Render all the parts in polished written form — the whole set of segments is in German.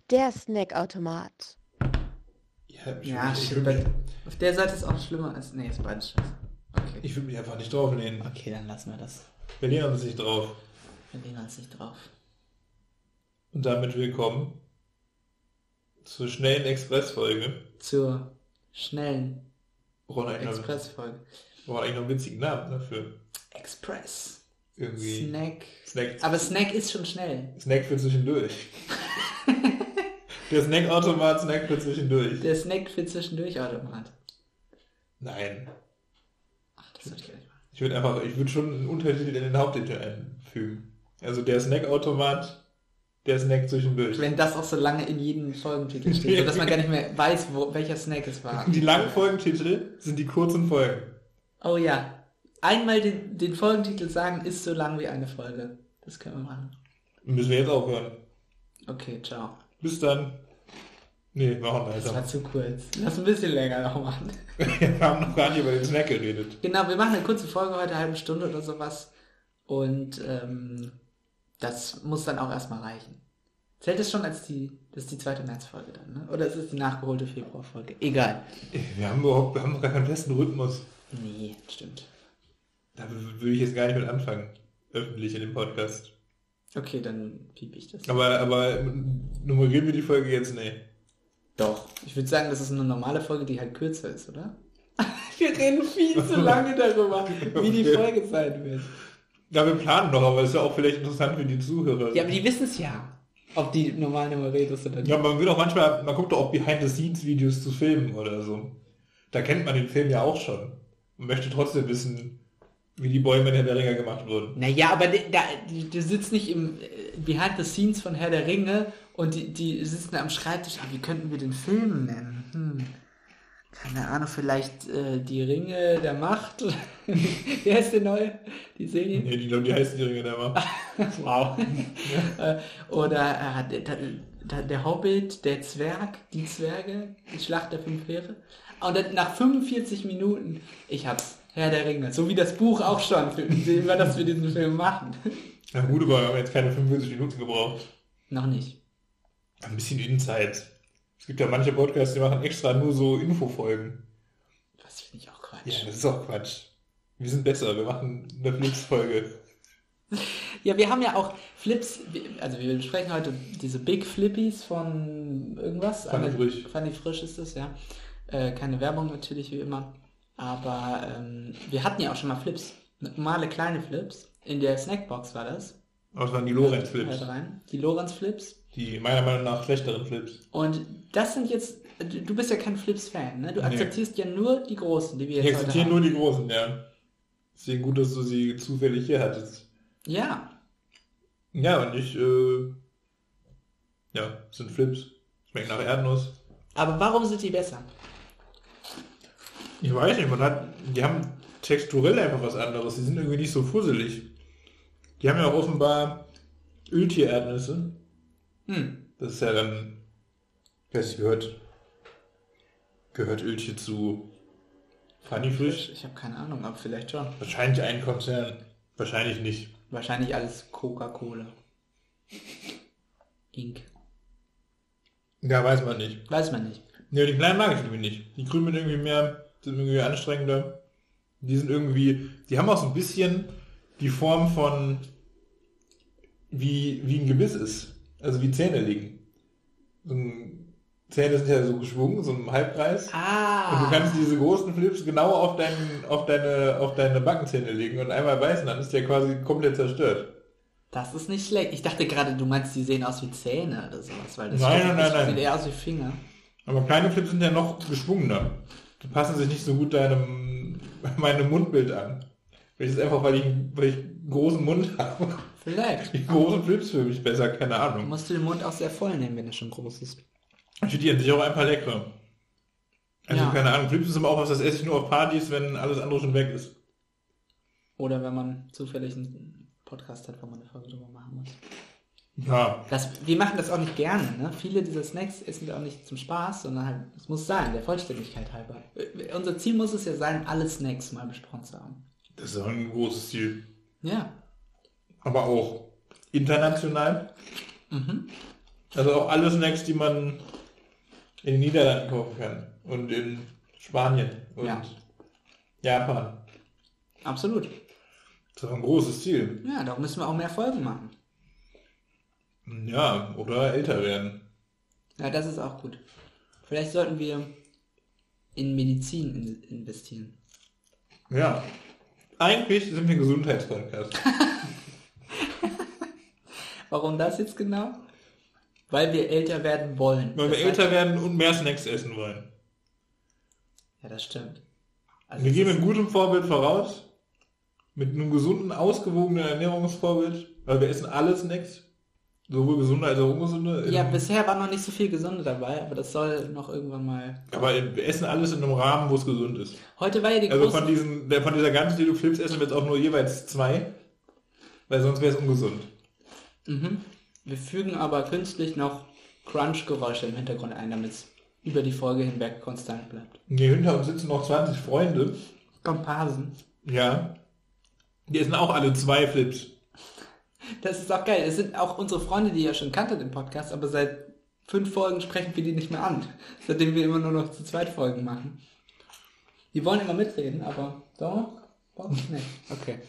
Der Snackautomat. Ja, shit, auf der Seite ist auch schlimmer als... Nee, ist beides scheiße. Okay. Ich will mich einfach nicht drauflehnen. Okay, dann lassen wir das. Wir lehnen uns nicht drauf. Wir lehnen uns nicht drauf. Und damit willkommen zur schnellen Express-Folge. Zur schnellen Express-Folge. Express-Folge. War eigentlich noch einen witzigen Namen dafür. Express. Irgendwie. Snack. Aber Snack ist schon schnell. Snack für zwischendurch. Der Snackautomat, Snack für zwischendurch. Der Snack für zwischendurch Automat. Nein. Ach, das würde ich gar nicht machen. Ich würde schon einen Untertitel in den Haupttitel einfügen. Also der Snackautomat, der Snack zwischendurch. Wenn das auch so lange in jedem Folgentitel steht, sodass man gar nicht mehr weiß, welcher Snack es war. Die langen Folgentitel sind die kurzen Folgen. Oh ja. Einmal den Folgentitel sagen, ist so lang wie eine Folge. Das können wir machen. Müssen wir jetzt aufhören. Okay, ciao. Bis dann. Nee, machen wir Das weiter. war zu kurz. Lass ein bisschen länger noch machen. Wir haben noch gar nicht über den Snack geredet. Genau, wir machen eine kurze Folge heute, eine halbe Stunde oder sowas. Und das muss dann auch erstmal reichen. Zählt es schon als das ist die zweite Märzfolge dann, ne? Oder ist es die nachgeholte Februarfolge? Egal. Wir haben noch gar keinen festen Rhythmus. Nee, stimmt. Da würde ich jetzt gar nicht mit anfangen. Öffentlich in dem Podcast. Okay, dann piep ich das. Aber nummerieren wir die Folge jetzt? Nee. Doch. Ich würde sagen, das ist eine normale Folge, die halt kürzer ist, oder? Wir reden viel zu lange darüber, wie die Folge sein wird. Ja, wir planen noch, aber es ist ja auch vielleicht interessant für die Zuhörer. Ja, aber die wissen es ja, ob die normal nummeriert ist oder nicht. Ja, man guckt doch auch Behind-the-Scenes-Videos zu Filmen oder so. Da kennt man den Film ja auch schon. Und möchte trotzdem wissen, wie die Bäume in Herr der Ringe gemacht wurden. Naja, aber du sitzt nicht im Behind the Scenes von Herr der Ringe und die sitzen da am Schreibtisch. Wie könnten wir den Film nennen? Keine Ahnung, vielleicht die Ringe der Macht. Wie heißt der neue? Die Serie? Nee, ich glaube, die heißen die Ringe der Macht. Wow. Oder der Hobbit, der Zwerg, die Zwerge, die Schlacht der 5 Heere. Und dann nach 45 Minuten, ich hab's. Herr der Ringe. So wie das Buch auch schon, über das wir diesen Film machen. Na gut, aber wir haben jetzt keine 45 Minuten gebraucht. Noch nicht. Ein bisschen Insight. Es gibt ja manche Podcasts, die machen extra nur so Infofolgen. Das finde ich auch Quatsch. Ja, das ist auch Quatsch. Wir sind besser, wir machen eine Flips-Folge. Ja, wir haben ja auch Flips, also wir besprechen heute diese Big Flippies von irgendwas. Fanny Frisch. Fanny Frisch ist das, ja. Keine Werbung natürlich, wie immer. Aber wir hatten ja auch schon mal Flips. Normale kleine Flips. In der Snackbox war das. Aber das waren die Lorenz-Flips. Die Lorenz-Flips. Die meiner Meinung nach schlechteren Flips. Und das sind jetzt, du bist ja kein Flips-Fan, ne? Du akzeptierst ja nur die großen, die wir jetzt Ich heute akzeptiere haben. nur die großen, ja. Deswegen gut, dass du sie zufällig hier hattest. Ja. Ja, und sind Flips. Schmecken nach Erdnuss. Aber warum sind die besser? Ich weiß nicht, die haben texturell einfach was anderes. Die sind irgendwie nicht so fusselig. Die haben ja auch offenbar Öltier-Erdnüsse. Das ist ja dann, ich weiß nicht, gehört Öltier zu Fanny Frisch? Ich habe keine Ahnung, aber vielleicht schon. Wahrscheinlich ein Konzern. Wahrscheinlich nicht. Wahrscheinlich alles Coca-Cola. Inc. Ja, weiß man nicht. Weiß man nicht. Ja, die kleinen mag ich irgendwie nicht. Die grünen sind irgendwie anstrengender. Die haben auch so ein bisschen die Form von wie ein Gebiss ist. Also wie Zähne liegen. Zähne sind ja so geschwungen, so im Halbkreis. Und du kannst diese großen Flips genau auf deine Backenzähne legen und einmal beißen, dann ist der quasi komplett zerstört. Das ist nicht schlecht. Ich dachte gerade, du meinst, die sehen aus wie Zähne oder sowas. Weil das Nein. sieht eher aus wie Finger. Aber kleine Flips sind ja noch geschwungener. Die passen sich nicht so gut meinem Mundbild an. Vielleicht ist es einfach, weil ich einen großen Mund habe. Vielleicht. Die großen Flips für mich besser, keine Du Ahnung. musst den Mund auch sehr voll nehmen, wenn er schon groß ist. Ich finde die an sich auch einfach lecker. Also Ja. keine Ahnung, Flips ist aber auch was, das esse ich nur auf Partys, wenn alles andere schon weg ist. Oder wenn man zufällig einen Podcast hat, wo man eine Folge drüber machen muss. Ja. Wir machen das auch nicht gerne, ne? Viele dieser Snacks essen wir auch nicht zum Spaß, sondern halt, es muss sein, der Vollständigkeit halber. Unser Ziel muss es ja sein, alle Snacks mal besprochen zu haben. Das ist auch ein großes Ziel. Ja. Aber auch international. Also auch alle Snacks, die man in den Niederlanden kaufen kann. Und in Spanien und Ja. Japan. Absolut. Das ist doch ein großes Ziel. Ja, da müssen wir auch mehr Folgen machen. Ja, oder älter werden. Ja, das ist auch gut. Vielleicht sollten wir in Medizin investieren. Ja. Eigentlich sind wir ein Gesundheitspodcast. Warum das jetzt genau? Weil wir älter werden wollen. Weil wir Das heißt- älter werden und mehr Snacks essen wollen. Ja, das stimmt. Also Wir es gehen ist- mit gutem Vorbild voraus. Mit einem gesunden, ausgewogenen Ernährungsvorbild. Weil wir essen alle Snacks. Sowohl gesunde als auch ungesunde. Ja, bisher war noch nicht so viel Gesunde dabei, aber das soll noch irgendwann mal... Aber wir essen alles in einem Rahmen, wo es gesund ist. Heute war ja die Also große... von dieser ganzen Tüte Flips essen wir jetzt auch nur jeweils 2. Weil sonst wäre es ungesund. Mhm. Wir fügen aber künstlich noch Crunch-Geräusche im Hintergrund ein, damit es über die Folge hinweg konstant bleibt. Hier hinter uns sitzen noch 20 Freunde. Komparsen. Ja. Die essen auch alle 2 Flips. Das ist auch geil. Es sind auch unsere Freunde, die ihr schon kanntet im Podcast, aber seit 5 Folgen sprechen wir die nicht mehr an. Seitdem wir immer nur noch zu zweit Folgen machen. Die wollen immer mitreden, aber doch nicht. Okay.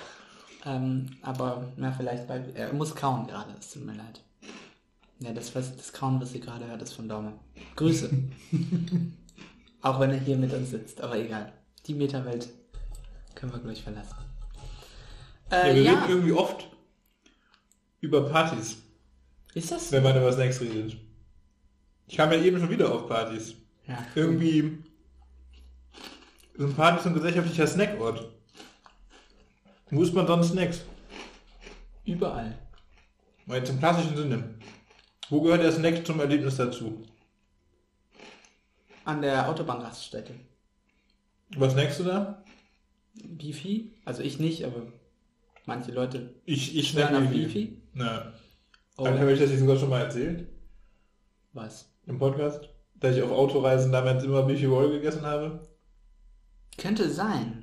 Aber na, vielleicht bei... Er muss kauen gerade, es tut mir leid. Ja, das Kauen, was ihr gerade hört, ist von Daumen. Grüße. Auch wenn er hier mit uns sitzt, aber egal. Die Metawelt können wir gleich verlassen. Ja, wir reden irgendwie oft über Partys, Ist das? wenn man über Snacks redet. Ich kam ja eben schon wieder auf Partys. Ja. Irgendwie sind Partys ein gesellschaftlicher Snackort. Wo isst man sonst Snacks? Überall. Mal jetzt im klassischen Sinne. Wo gehört der Snack zum Erlebnis dazu? An der Autobahnraststätte. Was snackst du da? Beefy? Also ich nicht, aber manche Leute Ich schwören snack auf Beefy. Beefy. Na, Oh, habe ich das nicht sogar schon mal erzählt? was? Im Podcast? Dass ich auf Autoreisen damals immer Beefy Roll gegessen habe? Könnte sein.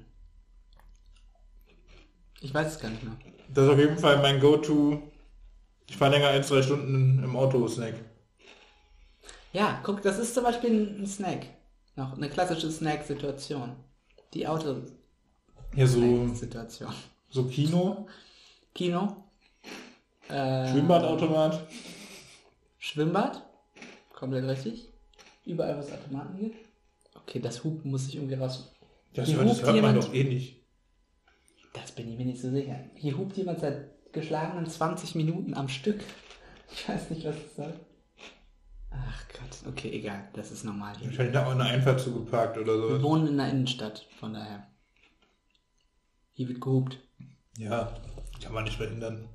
Ich weiß es gar nicht mehr. Das ist auf jeden Fall mein Go-To. Ich fahre länger als 2 Stunden im Auto-Snack. Ja, guck, das ist zum Beispiel ein Snack. Noch eine klassische Snack-Situation. Die Hier so, Auto-Situation. so Kino, Kino. Schwimmbadautomat. Schwimmbad. Komplett richtig. Überall, was Automaten gibt. Okay, das Hupen muss ich irgendwie raus... Das, Hier das ruft hört man jemand- doch eh nicht. Das bin ich mir nicht so sicher. Hier hupt jemand seit geschlagenen 20 Minuten am Stück. Ich weiß nicht, was das soll. Ach Gott, okay, egal. Das ist normal hier. Wahrscheinlich da auch eine Einfahrt zugeparkt oder Wir so. wohnen in der Innenstadt, von daher. Hier wird gehupt. Ja, kann man nicht verhindern.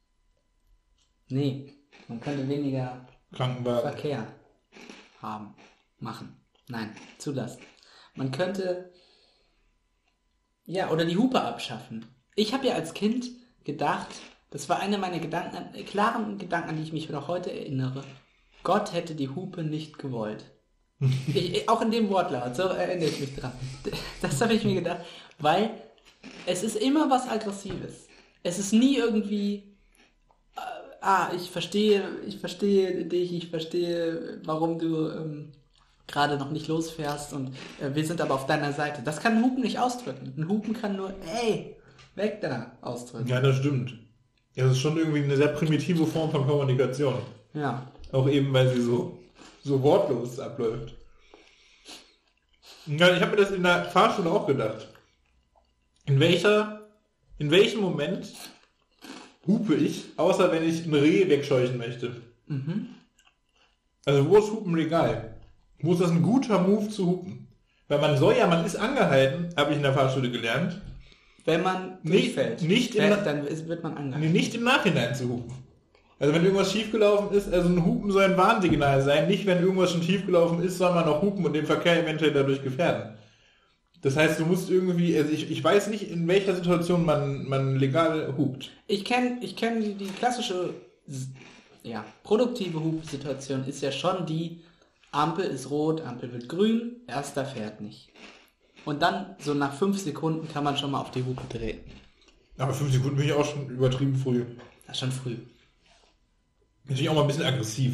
Nee, man könnte weniger Krankenwagen. Verkehr machen. Nein, zulassen. Man könnte, ja, oder die Hupe abschaffen. Ich habe ja als Kind gedacht, das war einer meiner klaren Gedanken, an die ich mich noch heute erinnere. Gott hätte die Hupe nicht gewollt. Auch in dem Wortlaut, so erinnere ich mich dran. Das habe ich mir gedacht, weil es ist immer was Aggressives. Es ist nie irgendwie, ich verstehe dich, ich verstehe, warum du gerade noch nicht losfährst und wir sind aber auf deiner Seite. Das kann ein Hupen nicht ausdrücken. Ein Hupen kann nur, ey, weg da ausdrücken. Ja, das stimmt. Ja, das ist schon irgendwie eine sehr primitive Form von Kommunikation. Ja. Auch eben, weil sie so wortlos abläuft. Ja, ich habe mir das in der Fahrschule auch gedacht. In welchem Moment hupe ich, außer wenn ich ein Reh wegscheuchen möchte? Also wo ist Hupen legal? Wo ist das ein guter Move zu hupen? Weil man ist angehalten, habe ich in der Fahrschule gelernt, Wenn man Nicht- durchfällt, nicht im- dann wird man angehalten. nicht im Nachhinein zu hupen. Also wenn irgendwas schiefgelaufen ist, also ein Hupen soll ein Warnsignal sein, nicht wenn irgendwas schon schiefgelaufen ist, soll man noch hupen und den Verkehr eventuell dadurch gefährden. Das heißt, du musst irgendwie, also ich weiß nicht, in welcher Situation man legal hupt. Ich kenn die klassische, ja, produktive Hupsituation ist ja schon die, Ampel ist rot, Ampel wird grün, erster fährt nicht. Und dann, so nach 5 Sekunden, kann man schon mal auf die Hupe treten. Aber 5 Sekunden bin ich auch schon übertrieben früh. Das ist schon früh. Natürlich auch mal ein bisschen aggressiv.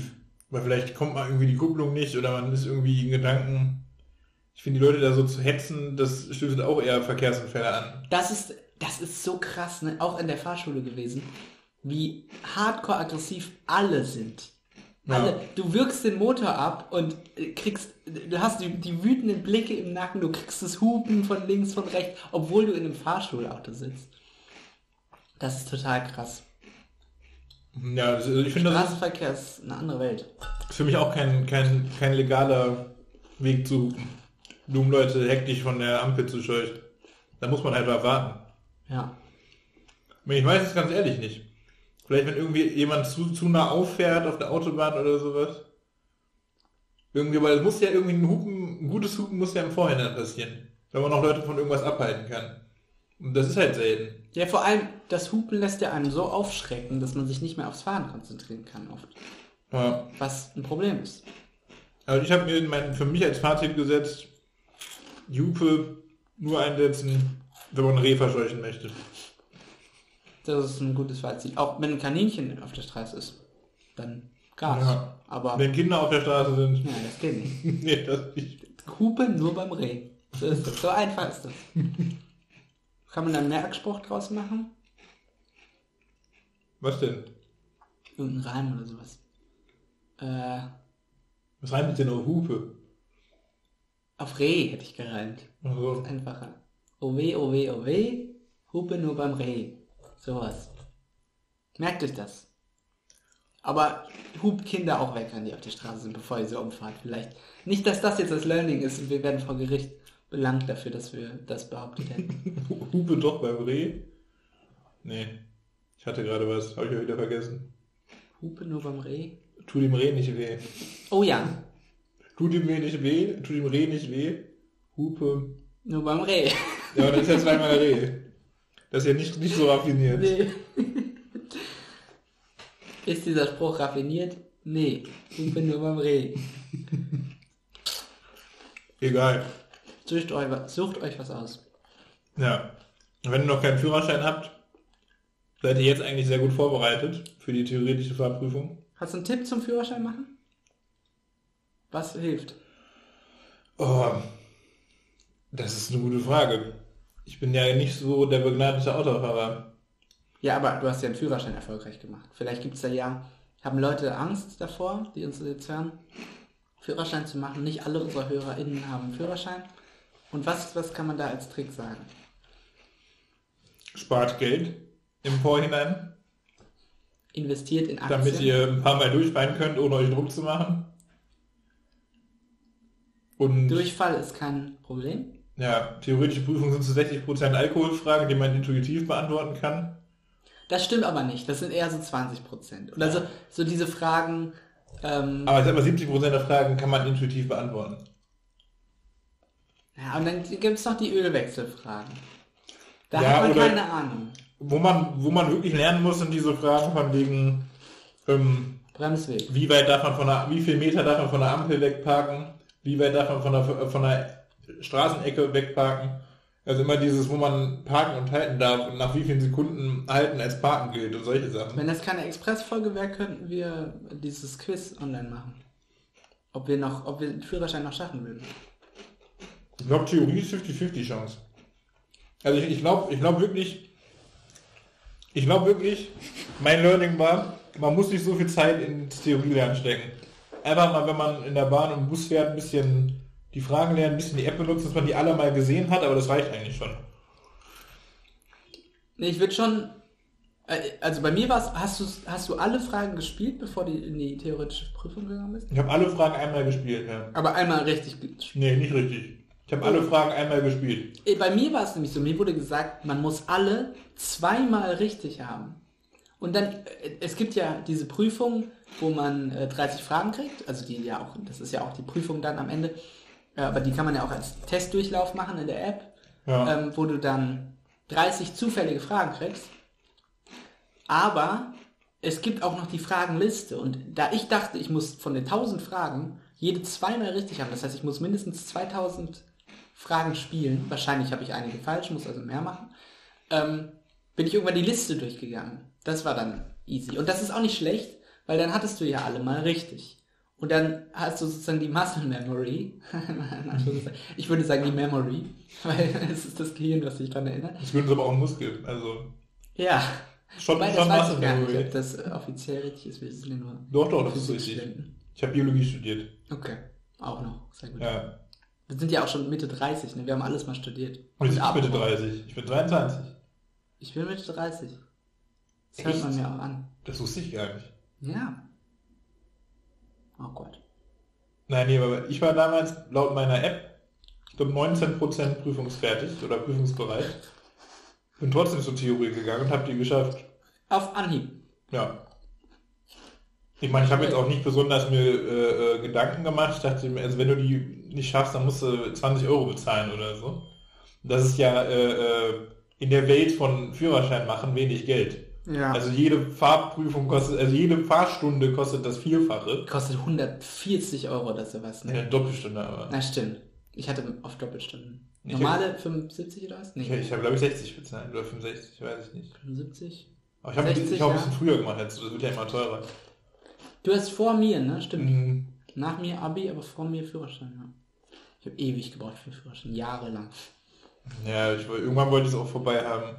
Weil vielleicht kommt mal irgendwie die Kupplung nicht oder man ist irgendwie in Gedanken. Ich finde, die Leute da so zu hetzen, das stößt auch eher Verkehrsunfälle an. Das ist so krass, ne? Auch in der Fahrschule gewesen, wie hardcore aggressiv alle sind. Alle, Ja. du wirkst den Motor ab und du hast die wütenden Blicke im Nacken, du kriegst das Hupen von links, von rechts, obwohl du in einem Fahrschulauto sitzt. Das ist total krass. Ja, also ich finde, das Straßenverkehr ist eine andere Welt. ist für mich auch kein legaler Weg zu hupen. Nur um Leute hektisch von der Ampel zu scheuchen. Da muss man einfach warten. Ja. Ich weiß es ganz ehrlich nicht. Vielleicht, wenn irgendwie jemand zu nah auffährt auf der Autobahn oder sowas. Irgendwie, weil es muss ja irgendwie ein gutes Hupen muss ja im Vorhinein passieren. Wenn man noch Leute von irgendwas abhalten kann. Und das ist halt selten. Ja, vor allem, das Hupen lässt ja einen so aufschrecken, dass man sich nicht mehr aufs Fahren konzentrieren kann oft. Ja. Was ein Problem ist. Also ich habe mir für mich als Fazit gesetzt, die Hupe nur einsetzen, wenn man ein Reh verscheuchen möchte. Das ist ein gutes Fazit. Auch wenn ein Kaninchen auf der Straße ist, dann Gas. Ja. Aber Wenn Kinder auf der Straße sind. ja, das geht nicht. Nee, das nicht. Hupe nur beim Reh. So ist das. So einfach ist das. Kann man da einen Merkspruch draus machen? Was denn? Irgendein Reim oder sowas. Was reimt denn auf Hupe? Auf Reh hätte ich gereimt. Also, Einfacher. Oh weh, oh weh, oh weh. Hupe nur beim Reh. Sowas. Merkt euch das. Aber hupt Kinder auch weg, wenn die auf der Straße sind, bevor ihr sie umfahrt. Vielleicht. Nicht, dass das jetzt das Learning ist und wir werden vor Gericht belangt dafür, dass wir das behauptet hätten. Hupe doch beim Reh? Nee. Ich hatte gerade was, habe ich ja wieder vergessen. Hupe nur beim Reh? Tu dem Reh nicht weh. Oh ja, Tu dem Reh nicht weh, tu dem Reh nicht weh. Hupe. nur beim Reh. Ja, aber das ist ja zweimal Reh. Das ist ja nicht so raffiniert. Nee. Ist dieser Spruch raffiniert? Nee. Hupe nur beim Reh. Egal. Sucht euch was aus. Ja. Und wenn ihr noch keinen Führerschein habt, seid ihr jetzt eigentlich sehr gut vorbereitet für die theoretische Fahrprüfung. Hast du einen Tipp zum Führerschein machen? Was hilft? Oh, das ist eine gute Frage. Ich bin ja nicht so der begnadete Autofahrer. Ja, aber du hast ja einen Führerschein erfolgreich gemacht. Vielleicht gibt es haben Leute Angst davor, die uns jetzt hören, Führerschein zu machen. Nicht alle unserer HörerInnen haben einen Führerschein. Und was kann man da als Trick sagen? Spart Geld im Vorhinein, Investiert in Aktien. damit ihr ein paar Mal durchfahren könnt, ohne euch Druck zu machen. Und Durchfall ist kein Problem. ja, theoretische Prüfungen sind zu 60% Alkoholfragen, die man intuitiv beantworten kann. Das stimmt aber nicht. Das sind eher so 20%. Oder so diese Fragen. Aber ich sag mal, 70% der Fragen kann man intuitiv beantworten. Ja, und dann gibt es noch die Ölwechselfragen. Da Ja, hat man oder- keine Ahnung. Wo man wirklich lernen muss, sind diese Fragen von wegen, Bremsweg. wie viel Meter darf man von der Ampel wegparken, wie weit darf man von der Straßenecke wegparken. Also immer dieses, wo man parken und halten darf und nach wie vielen Sekunden halten als parken gilt und solche Sachen. Wenn das keine Expressfolge wäre, könnten wir dieses Quiz online machen. Ob wir den Führerschein noch schaffen würden. Ich glaube, Theorie ist 50-50 Chance. Also ich glaube wirklich, mein Learning war, man muss nicht so viel Zeit ins Theorielernen stecken. Einfach mal, wenn man in der Bahn und im Bus fährt, ein bisschen die Fragen lernen, ein bisschen die App benutzen, dass man die alle mal gesehen hat, aber das reicht eigentlich schon. Nee, ich würde schon. Also bei mir war es, hast du alle Fragen gespielt, bevor du in die theoretische Prüfung gegangen bist? Ich habe alle Fragen einmal gespielt, ja. Aber einmal richtig gespielt. Nee, nicht richtig. Ich habe alle Fragen einmal gespielt. Bei mir war es nämlich so, mir wurde gesagt, man muss alle zweimal richtig haben. Und dann, es gibt ja diese Prüfung, wo man 30 Fragen kriegt, also das ist ja auch die Prüfung dann am Ende, aber die kann man ja auch als Testdurchlauf machen in der App, Ja. wo du dann 30 zufällige Fragen kriegst. Aber es gibt auch noch die Fragenliste und da ich dachte, ich muss von den 1000 Fragen jede zweimal richtig haben, das heißt, ich muss mindestens 2000 Fragen spielen, wahrscheinlich habe ich einige falsch, muss also mehr machen, bin ich irgendwann die Liste durchgegangen. Das war dann easy. Und das ist auch nicht schlecht, weil dann hattest du ja alle mal richtig. Und dann hast du sozusagen die Muscle Memory. Ich würde sagen die Memory, weil es ist das Gehirn, was sich daran erinnert. Das würden sie aber auch Muskel, also... Ja. Schon, Wobei, das schon weiß Muscle ich gar nicht, Memory. ob das offiziell richtig ist. Wir sind ja nur Doch, das ist richtig. Physikstudenten. Ich habe Biologie studiert. Okay, auch noch. Sehr gut. Ja. Wir sind ja auch schon Mitte 30, ne? Wir haben alles mal studiert. Und ich bin Mitte abgebrochen. 30. Ich bin 23. Ich bin Mitte 30. Das Echt? hört man mir auch an. Das wusste ich gar nicht. Ja. Oh Gott. Nein, nee, aber ich war damals laut meiner App, ich glaube 19% prüfungsfertig oder prüfungsbereit. Bin trotzdem zur Theorie gegangen und habe die geschafft. Auf Anhieb. Ja. Ich meine, ich habe jetzt auch nicht besonders mir Gedanken gemacht. Ich dachte mir, also wenn du die nicht schaffst, dann musst du 20 € bezahlen oder so. Das ist ja in der Welt von Führerschein machen wenig Geld. Ja. Also jede Fahrprüfung kostet, also jede Fahrstunde kostet das Vierfache. Kostet 140 € oder sowas, ne? Ja, eine Doppelstunde aber. Na stimmt. Ich hatte auf Doppelstunden. Ich Normale 75 oder was? Ich habe glaube ich 60 bezahlt oder 65, weiß ich nicht. 75? Aber ich habe 60, auch ein bisschen ja. früher gemacht, jetzt das wird ja immer teurer. Du hast vor mir, ne? Stimmt. Mhm. Nach mir Abi, aber vor mir Führerschein, ja. Ich habe ewig gebraucht für den Führerschein. Jahrelang. Ja, irgendwann wollte ich es auch vorbei haben.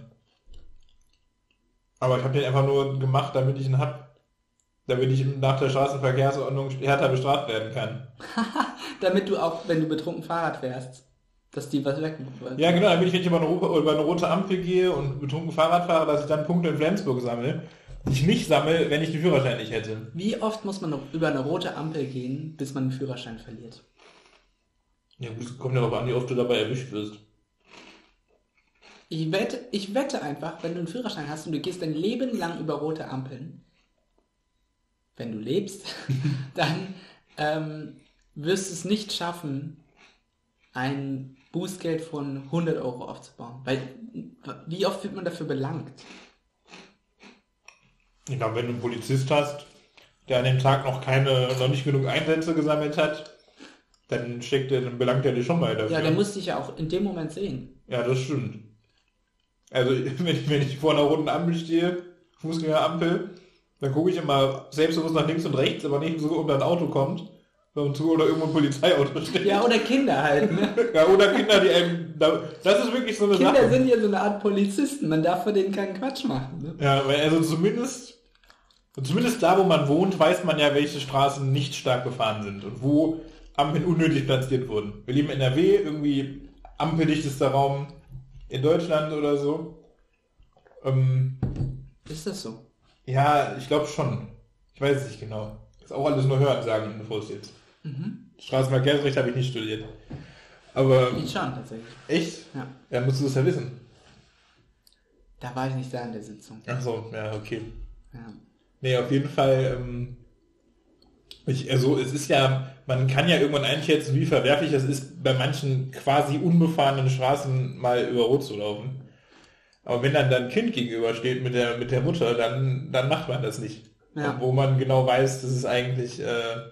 Aber ich habe den einfach nur gemacht, damit ich ihn hab. Damit ich nach der Straßenverkehrsordnung härter bestraft werden kann. Damit du auch, wenn du betrunken Fahrrad fährst, dass die was weg. Ja, genau, damit ich, wenn ich über eine rote Ampel gehe und betrunken Fahrrad fahre, dass ich dann Punkte in Flensburg sammle, die ich nicht sammle, wenn ich den Führerschein nicht hätte. Wie oft muss man noch über eine rote Ampel gehen, bis man den Führerschein verliert? Ja, gut, es kommt ja darauf an, wie oft du dabei erwischt wirst. Ich wette einfach, wenn du einen Führerschein hast und du gehst dein Leben lang über rote Ampeln, wenn du lebst, dann wirst du es nicht schaffen, ein Bußgeld von 100 € aufzubauen. Weil, wie oft wird man dafür belangt? Ich glaube, wenn du einen Polizist hast, der an dem Tag noch nicht genug Einsätze gesammelt hat, dann belangt er dir schon mal dafür. Ja, der muss dich ja auch in dem Moment sehen. Ja, das stimmt. Also, wenn ich vor einer roten Ampel stehe, Fußgängerampel, dann gucke ich immer selbstbewusst nach links und rechts, aber nicht so, ob da ein Auto kommt, oder irgendwo ein Polizeiauto steht. Ja, oder Kinder halt, ne? Ja, oder Kinder, die einem... Das ist wirklich so eine Kinder Sache. sind ja so eine Art Polizisten, man darf vor denen keinen Quatsch machen. Ne? Ja, weil also zumindest da, wo man wohnt, weiß man ja, welche Straßen nicht stark befahren sind und wo Ampeln unnötig platziert wurden. Wir leben in NRW, irgendwie ampeldichtester Raum in Deutschland oder so. Ist das so? Ja, ich glaube schon. Ich weiß es nicht genau. Das ist auch alles nur Hören sagen, bevor es jetzt. Straßenverkehrsrecht habe ich nicht studiert. Aber... Ich schon, tatsächlich. Echt? Ja. Ja, musst du das ja wissen. Da war ich nicht da in der Sitzung. Ach so, ja, okay. Ja. Nee, auf jeden Fall, es ist ja, man kann ja irgendwann einschätzen, wie verwerflich es ist, bei manchen quasi unbefahrenen Straßen mal über Rot zu laufen. Aber wenn dann ein Kind gegenübersteht mit der Mutter, dann macht man das nicht. Ja. Wo man genau weiß, das ist eigentlich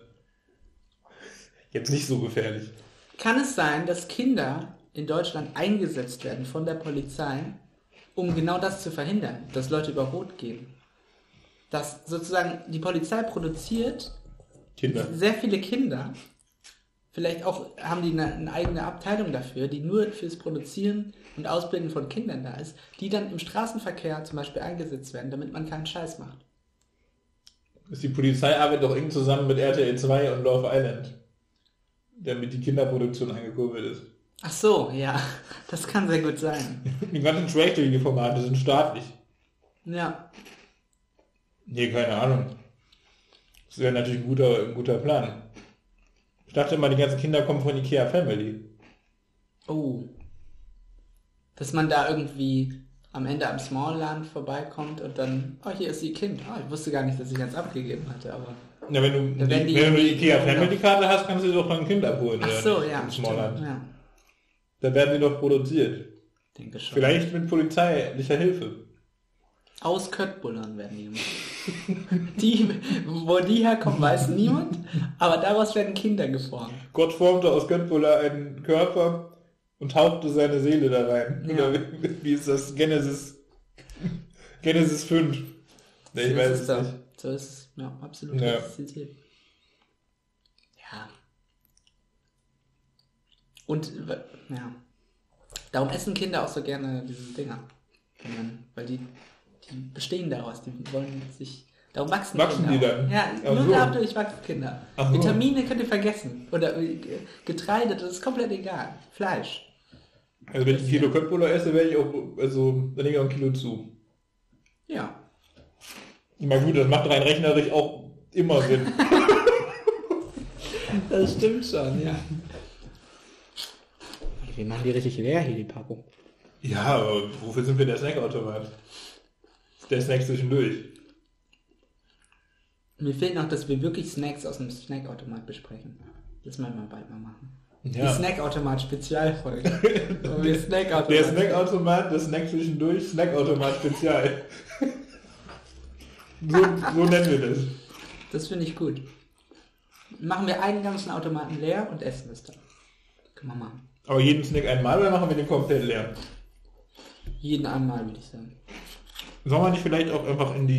jetzt nicht so gefährlich. Kann es sein, dass Kinder in Deutschland eingesetzt werden von der Polizei, um genau das zu verhindern, dass Leute über Rot gehen? Dass sozusagen die Polizei produziert Kinder. sehr viele Kinder, vielleicht auch haben die eine eigene Abteilung dafür, die nur fürs Produzieren und Ausbilden von Kindern da ist, die dann im Straßenverkehr zum Beispiel eingesetzt werden, damit man keinen Scheiß macht. Ist die Polizei arbeitet doch eng zusammen mit RTL 2 und Love Island, damit die Kinderproduktion angekurbelt ist. Ach so, ja, das kann sehr gut sein. Die ganzen Trash-TV-Formate sind staatlich. Ja, Nee, keine Ahnung. Das wäre natürlich ein guter Plan. Ich dachte immer, die ganzen Kinder kommen von Ikea Family. oh. Dass man da irgendwie am Ende am Smallland vorbeikommt und dann, oh, hier ist ihr Kind. Oh, ich wusste gar nicht, dass ich eins abgegeben hatte, aber... Ja, wenn du Da werden die die- Ikea Family Karte hast, kannst du dir doch ein Kind abholen. Ach oder so, nicht? ja, Im stimmt, Smallland. ja, Da werden die doch produziert. denke schon. Vielleicht mit polizeilicher Hilfe. Aus Köttbullern werden die gemacht. Wo die herkommen, weiß niemand, aber daraus werden Kinder geformt. Gott formte aus Göttbuller einen Körper und hauchte seine Seele da rein. Ja. Oder wie ist das? Genesis 5. Nee, ich weiß es so. nicht. So ist es, ja, absolut. Ja. Zitiert. Ja. Und, ja. Darum essen Kinder auch so gerne diese Dinger. Weil die bestehen daraus, die wollen sich... Darum wachsen Kinder die auch. dann? Ja, Ach nur so. dadurch wachsen Kinder. Ach so. Vitamine könnt ihr vergessen. Oder Getreide, das ist komplett egal. Fleisch. Also wenn ich ein Kilo Köttbullar esse, werde ich auch, also dann nehme ich auch ein Kilo zu. Ja. Na gut, das macht rein rechnerisch auch immer Sinn. Das stimmt schon, ja. Wir machen die richtig leer hier, die Packung. Ja, aber wofür sind wir der Snackautomat? Der Snack zwischendurch. Mir fehlt noch, dass wir wirklich Snacks aus dem Snackautomat besprechen. Das werden wir bald mal machen. Ja. Die Snackautomat-Spezialfolge. Wo wir Snackautomat. Der Snackautomat, das Snack zwischendurch, Snackautomat Spezial. so nennen wir das. Das finde ich gut. Machen wir einen ganzen Automaten leer und essen es dann. Können wir machen. Aber jeden Snack einmal oder machen wir den komplett leer? Jeden einmal, würde ich sagen. Sollen wir nicht vielleicht auch einfach in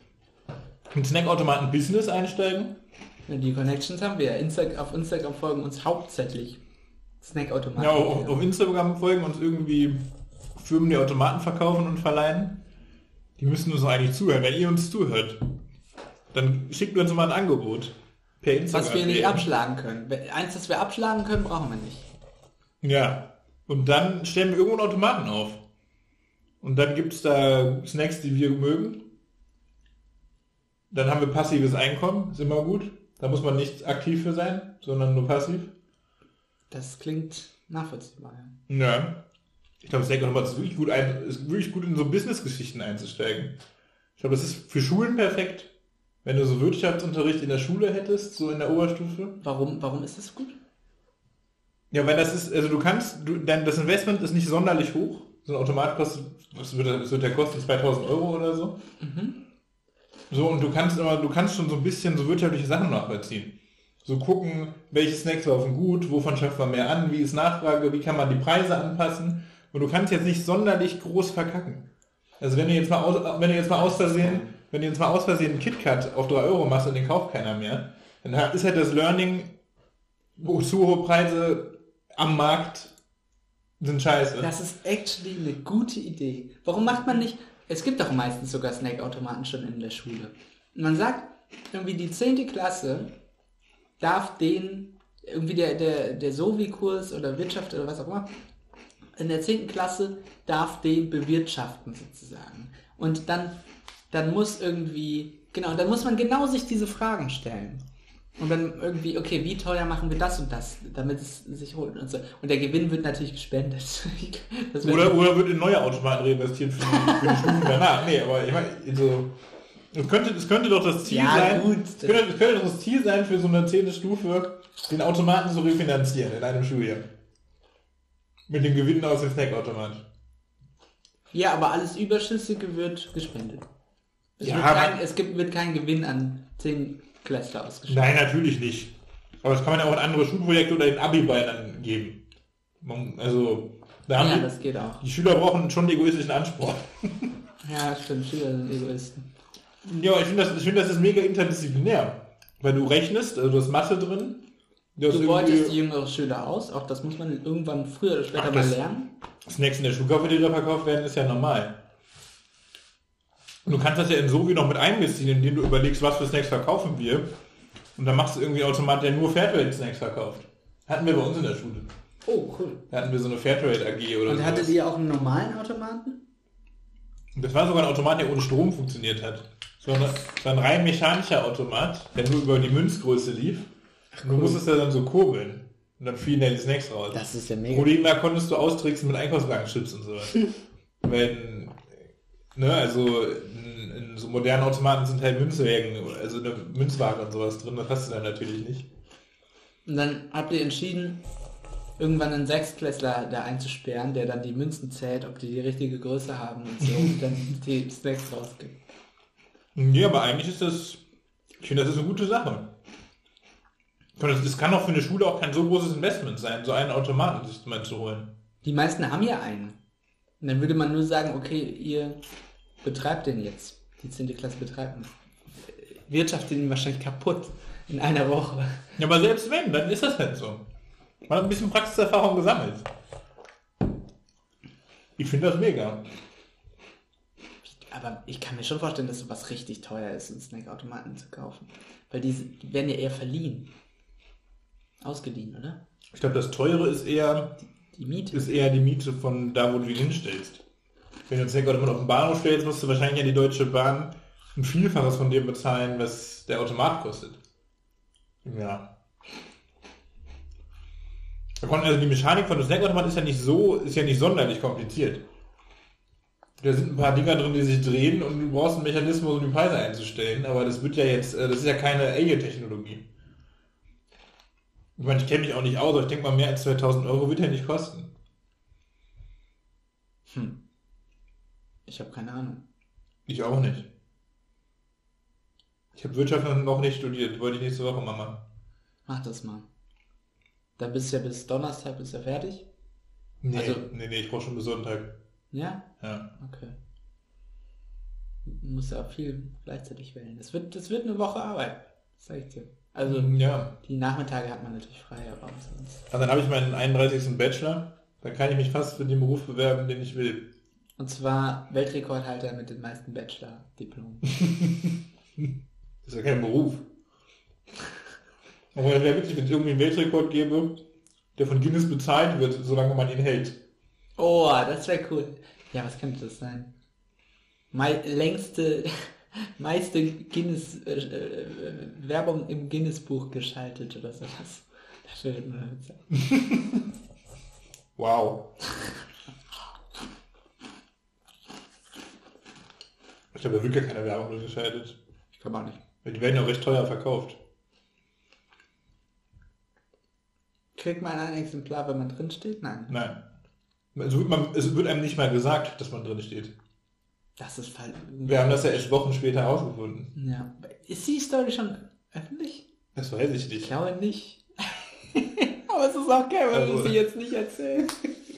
Snackautomaten-Business einsteigen? Ja, die Connections haben wir. Auf Instagram folgen uns hauptsächlich Snackautomaten. Ja, auf Instagram folgen uns irgendwie Firmen, die Automaten verkaufen und verleihen. Die müssen uns doch eigentlich zuhören. Wenn ihr uns zuhört, dann schickt uns mal ein Angebot. Per Instagram. Was wir nicht abschlagen können. Eins, das wir abschlagen können, brauchen wir nicht. Ja. Und dann stellen wir irgendwo einen Automaten auf. Und dann gibt es da Snacks, die wir mögen. Dann haben wir passives Einkommen, ist immer gut. Da muss man nicht aktiv für sein, sondern nur passiv. Das klingt nachvollziehbar. Ja. Ich glaube, Snackautomat ist wirklich gut in so Business-Geschichten einzusteigen. Ich glaube, das ist für Schulen perfekt. Wenn du so Wirtschaftsunterricht in der Schule hättest, so in der Oberstufe. Warum ist das gut? Ja, weil das ist, also das Investment ist nicht sonderlich hoch. So ein Automat kostet, was wird der kosten, 2000 Euro oder so. Mhm. So, und du kannst schon so ein bisschen so wirtschaftliche Sachen nachvollziehen. So gucken, welche Snacks laufen gut, wovon schafft man mehr an, wie ist Nachfrage, wie kann man die Preise anpassen. Und du kannst jetzt nicht sonderlich groß verkacken. Also wenn du jetzt mal aus Versehen einen KitKat auf 3 Euro machst und den kauft keiner mehr, dann ist halt das Learning, wo zu hohe Preise am Markt sind scheiße. Das ist actually eine gute Idee. Warum macht man nicht... Es gibt doch meistens sogar Snackautomaten schon in der Schule. Und man sagt, irgendwie die 10. Klasse darf irgendwie der Sovi-Kurs oder Wirtschaft oder was auch immer, in der 10. Klasse darf den bewirtschaften sozusagen. Und dann muss dann muss man genau sich diese Fragen stellen. Und dann irgendwie, okay, wie teuer machen wir das und das, damit es sich holt und so. Und der Gewinn wird natürlich gespendet. Oder wird in neue Automaten reinvestiert für die Stufen danach. Nee, aber ich meine, so, es könnte doch das Ziel sein. Gut. Es könnte doch das Ziel sein, für so eine 10. Stufe den Automaten zu refinanzieren in einem Schuljahr. Mit dem Gewinn aus dem Snackautomat. Ja, aber alles Überschüssige wird gespendet. Wird kein Gewinn an 10 Klässler ausgeschüttet. Nein, natürlich nicht. Aber das kann man ja auch in andere Schulprojekte oder in Abi-Ballern geben. Das geht auch. Die Schüler brauchen schon einen egoistischen Anspruch. Ja, stimmt, Schüler sind Egoisten. Ja, ich finde, das ist mega interdisziplinär. Weil du rechnest, also du hast Mathe drin. Du beutest die jüngeren Schüler aus, auch das muss man irgendwann früher oder später mal lernen. Snacks in der Schulcafeteria verkauft werden, ist ja normal. Und du kannst das ja in Sovi noch mit einbeziehen, indem du überlegst, was für Snacks verkaufen wir. Und dann machst du irgendwie einen Automat, der nur Fairtrade-Snacks verkauft. Hatten wir bei uns in der Schule. Oh, cool. Da hatten wir so eine Fairtrade-AG oder so. Und hattet ihr auch einen normalen Automaten? Das war sogar ein Automat, der ohne Strom funktioniert hat. So ein rein mechanischer Automat, der nur über die Münzgröße lief. Und du musstest ja dann so kurbeln. Und dann fielen da die Snacks raus. Das ist ja mega. Problem war, konntest du austricksen mit Einkaufswagenchips und sowas. Wenn, also in so modernen Automaten sind halt Münzwägen, also eine Münzwaage und sowas drin, das hast du dann natürlich nicht. Und dann habt ihr entschieden, irgendwann einen Sechstklässler da einzusperren, der dann die Münzen zählt, ob die richtige Größe haben und so, und dann die Snacks rausgibt. Ja, aber eigentlich ist das, ich finde, das ist eine gute Sache. Das kann auch für eine Schule auch kein so großes Investment sein, so einen Automaten sich mal zu holen. Die meisten haben ja einen. Und dann würde man nur sagen, okay, ihr betreibt den jetzt. Die 10. Klasse betreibt ihn. Wirtschaftet ihn wahrscheinlich kaputt. In einer Woche. Ja, aber selbst wenn, dann ist das halt so. Man hat ein bisschen Praxiserfahrung gesammelt. Ich finde das mega. Aber ich kann mir schon vorstellen, dass sowas richtig teuer ist, einen Snackautomaten zu kaufen. Weil die werden ja eher verliehen. Ausgeliehen, oder? Ich glaube, das Teure ist eher Die Miete. ist eher die Miete von da, wo du ihn hinstellst. Wenn du einen Snackautomaten auf den Bahnhof stellst, musst du wahrscheinlich an die Deutsche Bahn ein Vielfaches von dem bezahlen, was der Automat kostet. Ja. Also die Mechanik von dem Snackautomat ist ja nicht sonderlich kompliziert. Da sind ein paar Dinger drin, die sich drehen und du brauchst einen Mechanismus, um die Preise einzustellen, aber das ist ja keine Alien-Technologie. Ich meine, ich kenne mich auch nicht aus, aber ich denke mal, mehr als 2000 Euro wird ja nicht kosten. Ich habe keine Ahnung. Ich auch nicht. Ich habe Wirtschaft noch nicht studiert, wollte ich nächste Woche mal machen. Mach das mal. Dann bist du ja bis Donnerstag fertig? Nee, ich brauche schon bis Sonntag. Ja? Ja. Okay. Du musst ja auch viel gleichzeitig wählen. Das wird eine Woche Arbeit, sag ich dir. Also Ja. die Nachmittage hat man natürlich frei, aber sonst. Und dann habe ich meinen 31. Bachelor. Dann kann ich mich fast für den Beruf bewerben, den ich will. Und zwar Weltrekordhalter mit den meisten Bachelor-Diplomen. Das ist ja kein Beruf. Aber wäre witzig, wenn es irgendwie einen Weltrekord gäbe, der von Guinness bezahlt wird, solange man ihn hält. Oh, das wäre cool. Ja, was könnte das sein? Meiste Guinness Werbung im Guinness-Buch geschaltet oder sowas. Das würde nur sein. Wow. Ich habe ja wirklich keine Werbung geschaltet. Ich glaube auch nicht. Die werden ja auch recht teuer verkauft. Kriegt man ein Exemplar, wenn man drin steht? Nein. Nein. Es wird einem nicht mal gesagt, dass man drin steht. Das ist falsch. Wir haben das ja erst Wochen später herausgefunden. Ja. Ist die Story schon öffentlich? Das weiß ich Ich nicht. glaube nicht. Aber es ist auch geil, wenn Also- du sie jetzt nicht erzählst.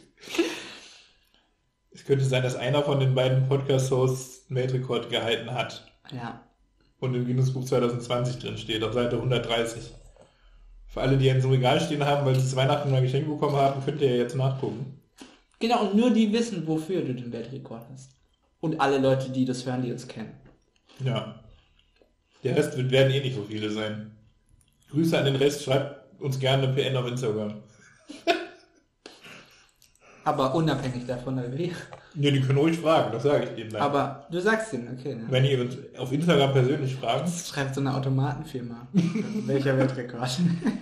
Es könnte sein, dass einer von den beiden Podcast-Hosts einen Weltrekord gehalten hat Ja. und im Guinness-Buch 2020 drin steht, auf Seite 130. Für alle, die jetzt im Regal stehen haben, weil sie zu Weihnachten mal ein Geschenk bekommen haben, könnt ihr ja jetzt nachgucken. Genau, und nur die wissen, wofür du den Weltrekord hast. Und alle Leute, die das hören, die uns kennen. Ja. Der Rest werden eh nicht so viele sein. Grüße an den Rest, schreibt uns gerne eine PN auf Instagram. Aber unabhängig davon, oder wie? Ne, die können ruhig fragen, das sage ich denen dann. Aber du sagst denen, okay. Ne? Wenn ihr uns auf Instagram persönlich fragt, Das schreibt so eine Automatenfirma. Welcher Weltrekord?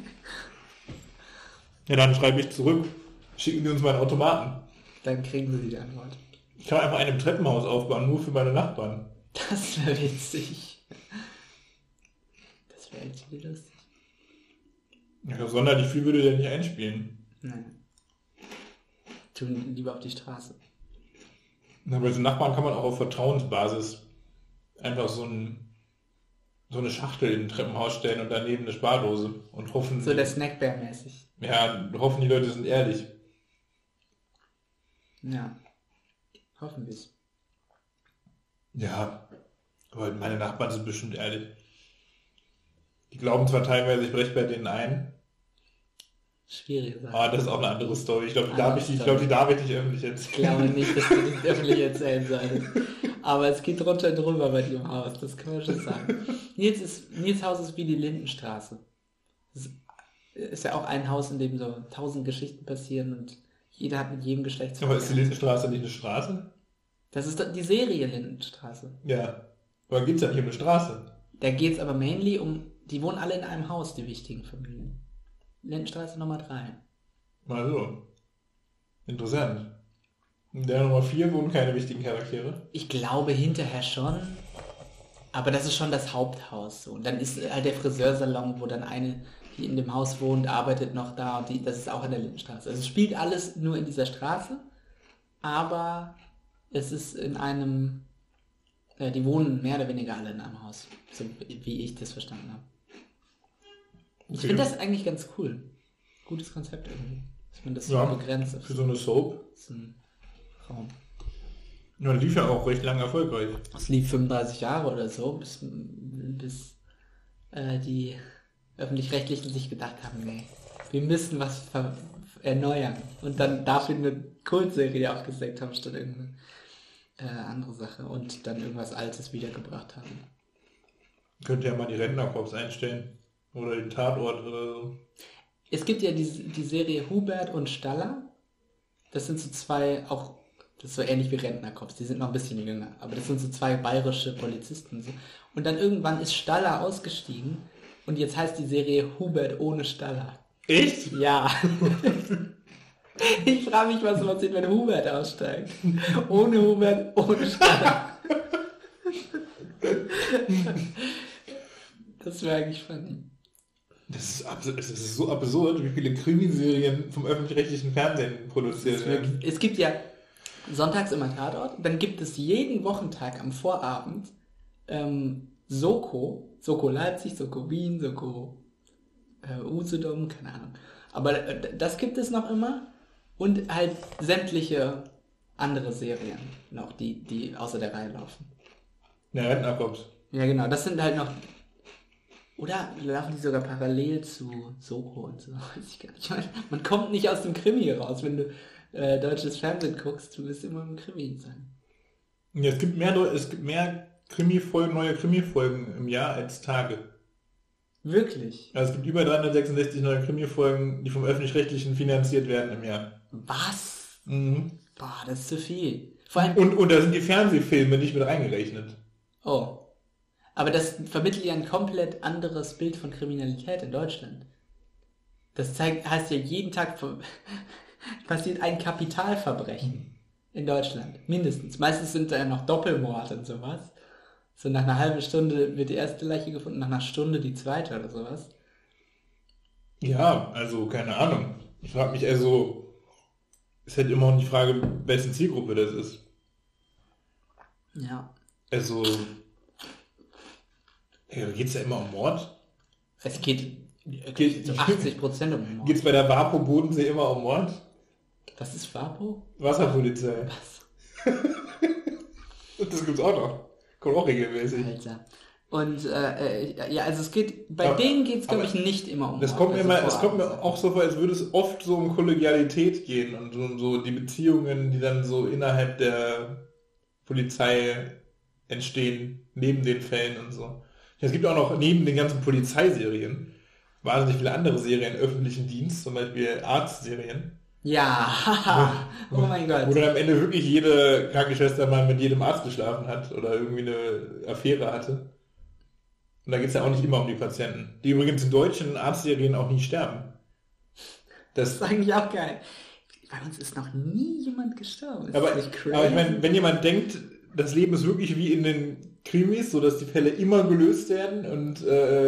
ja, dann schreibe ich zurück, schicken die uns mal einen Automaten. Dann kriegen sie die Antwort. Ich kann einfach einen im Treppenhaus aufbauen, nur für meine Nachbarn. Das wäre witzig. Das wäre echt lustig. Ja, sonderlich viel würde der nicht einspielen. Nein. Tun lieber auf die Straße. Na, bei so Nachbarn kann man auch auf Vertrauensbasis einfach so eine Schachtel in ein Treppenhaus stellen und daneben eine Spardose und hoffen, So der Snackbär-mäßig. hoffen die Leute sind ehrlich. Ja. Hoffen wir es. Ja, aber meine Nachbarn sind bestimmt ehrlich. Die glauben zwar teilweise, ich breche bei denen ein, Schwierige Sache. aber das ist auch eine andere Story. Ich glaube, die Andere darf ich Story. nicht öffentlich Ich erzählen. glaube nicht, dass du das öffentlich erzählen solltest. Aber es geht drunter und drüber bei dir im Haus, das kann man schon sagen. Nils Haus ist wie die Lindenstraße. Das ist ja auch ein Haus, in dem so 1000 Geschichten passieren und jeder hat mit jedem Geschlechtsverkehr. Aber ist die Lindenstraße nicht eine Straße? Das ist doch die Serie Lindenstraße. Ja. Aber geht es ja nicht um eine Straße. Da geht es aber mainly um, die wohnen alle in einem Haus, die wichtigen Familien. Lindenstraße Nummer 3. Mal so. Interessant. In der Nummer 4 wohnen keine wichtigen Charaktere. Ich glaube hinterher schon, aber das ist schon das Haupthaus. So. Und dann ist halt der Friseursalon, wo dann eine, die in dem Haus wohnt, arbeitet noch da und das ist auch in der Lindenstraße. Also es spielt alles nur in dieser Straße, aber es ist in einem, die wohnen mehr oder weniger alle in einem Haus, so wie ich das verstanden habe. Ich Okay. finde das eigentlich ganz cool. Gutes Konzept irgendwie. Dass man das so Ja, begrenzt auf für so eine Soap. so einen Raum. Ja, lief ja auch recht lang erfolgreich. Es lief 35 Jahre oder so, bis die Öffentlich-Rechtlichen sich gedacht haben, nee, wir müssen was erneuern. Und dann dafür eine Kultserie aufgesägt haben, statt irgendeine andere Sache. Und dann irgendwas Altes wiedergebracht haben. Könnt ihr ja mal die Rentnerkorps einstellen. Oder den Tatort oder so. Es gibt ja die Serie Hubert und Staller. Das sind so zwei, auch, das ist so ähnlich wie Rentnerkorps, die sind noch ein bisschen jünger. Aber das sind so zwei bayerische Polizisten. So. Und dann irgendwann ist Staller ausgestiegen. Und jetzt heißt die Serie Hubert ohne Staller. Echt? Ja. Ich frage mich, was passiert, wenn Hubert aussteigt. Ohne Hubert, ohne Staller. Das wäre eigentlich funny. Das ist so absurd, wie viele Krimiserien vom öffentlich-rechtlichen Fernsehen produziert werden. Es gibt ja sonntags immer Tatort, dann gibt es jeden Wochentag am Vorabend Soko Leipzig, Soko Wien, Soko Usedom, keine Ahnung. Aber das gibt es noch immer und halt sämtliche andere Serien noch, die außer der Reihe laufen. Ja, Rentnerkorps. Ja genau, das sind halt noch... Oder laufen die sogar parallel zu Soko und so, weiß ich gar nicht. Man kommt nicht aus dem Krimi raus, wenn du deutsches Fernsehen guckst, du wirst immer im Krimi sein. Ja, es gibt mehr Krimi-Folgen, neue Krimi-Folgen im Jahr als Tage. Wirklich? Also es gibt über 366 neue Krimi-Folgen, die vom Öffentlich-Rechtlichen finanziert werden im Jahr. Was? Mhm. Boah, das ist zu viel. Vor allem... Und da sind die Fernsehfilme nicht mit reingerechnet. Oh. Aber das vermittelt ja ein komplett anderes Bild von Kriminalität in Deutschland. Das heißt ja, jeden Tag passiert ein Kapitalverbrechen in Deutschland. Mindestens. Meistens sind da ja noch Doppelmorde und sowas. So nach einer halben Stunde wird die erste Leiche gefunden, nach einer Stunde die zweite oder sowas. Ja, also keine Ahnung. Ich frage mich ist halt immer noch die Frage, wessen Zielgruppe das ist. Ja. Also, geht es ja immer um Mord? Es geht zu 80% um Mord. Geht es bei der WAPO Bodensee immer um Mord? Was ist WAPO? Wasserpolizei. Was? Das gibt's auch noch. Kommt auch regelmäßig. Alter. Und ja, also denen geht es, glaube ich, nicht immer um das Mord. Es kommt mir auch so vor, als würde es oft so um Kollegialität gehen und so die Beziehungen, die dann so innerhalb der Polizei entstehen, neben den Fällen und so. Es gibt auch noch neben den ganzen Polizeiserien wahnsinnig viele andere Serien im öffentlichen Dienst, zum Beispiel Arztserien. Ja, haha. Oh mein Gott. Wo dann am Ende wirklich jede Krankenschwester mal mit jedem Arzt geschlafen hat oder irgendwie eine Affäre hatte. Und da geht es ja auch nicht immer um die Patienten, die übrigens in deutschen Arztserien auch nie sterben. Das ist eigentlich auch geil. Bei uns ist noch nie jemand gestorben. Ist Aber das nicht crazy? ich meine, wenn jemand denkt, das Leben ist wirklich wie in den Krimis, so dass die Fälle immer gelöst werden und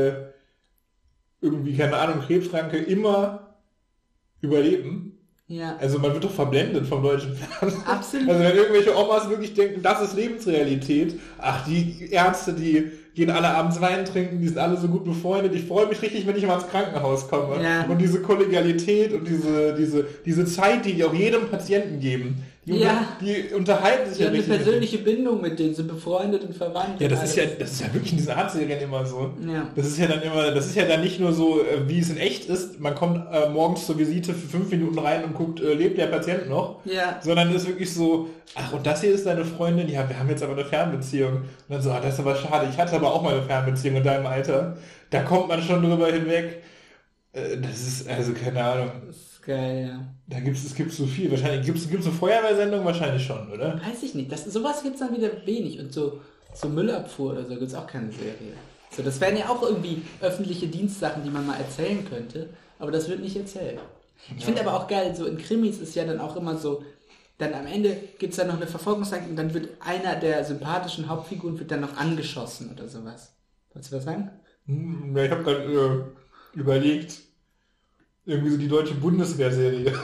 irgendwie, keine Ahnung, Krebskranke immer überleben. Ja. Also man wird doch verblendet vom deutschen Fernsehen. Absolut. Also wenn irgendwelche Omas wirklich denken, das ist Lebensrealität, ach, die Ärzte, die gehen alle abends Wein trinken, die sind alle so gut befreundet, ich freue mich richtig, wenn ich mal ins Krankenhaus komme. Ja. Und diese Kollegialität und diese Zeit, die auch jedem Patienten geben, die unterhalten sich Die haben eine richtig. persönliche Bindung mit denen, sind befreundet und verwandt. Ja, und das ist ja wirklich in diesen Arztserien immer so. Ja. Das ist ja dann nicht nur so, wie es in echt ist, man kommt morgens zur Visite für 5 Minuten rein und guckt, lebt der Patient noch? Ja. Sondern es ist wirklich so, ach, und das hier ist deine Freundin? Ja, wir haben jetzt aber eine Fernbeziehung. Und dann so, das ist aber schade, ich hatte aber auch mal eine Fernbeziehung in deinem Alter. Da kommt man schon drüber hinweg. Das ist, also keine Ahnung. Das ist geil, ja. Es gibt so viel. Wahrscheinlich gibt's eine Feuerwehrsendung wahrscheinlich schon, oder? Weiß ich nicht. Sowas gibt es dann wieder wenig. Und so Müllabfuhr oder so gibt es auch keine Serie. So, das wären ja auch irgendwie öffentliche Dienstsachen, die man mal erzählen könnte. Aber das wird nicht erzählt. Ich finde aber auch geil, so in Krimis ist ja dann auch immer so, dann am Ende gibt es dann noch eine Verfolgungsjagd und dann wird einer der sympathischen Hauptfiguren wird dann noch angeschossen oder sowas. Wolltest du was sagen? Ja, ich habe gerade überlegt, irgendwie so die deutsche Bundeswehrserie.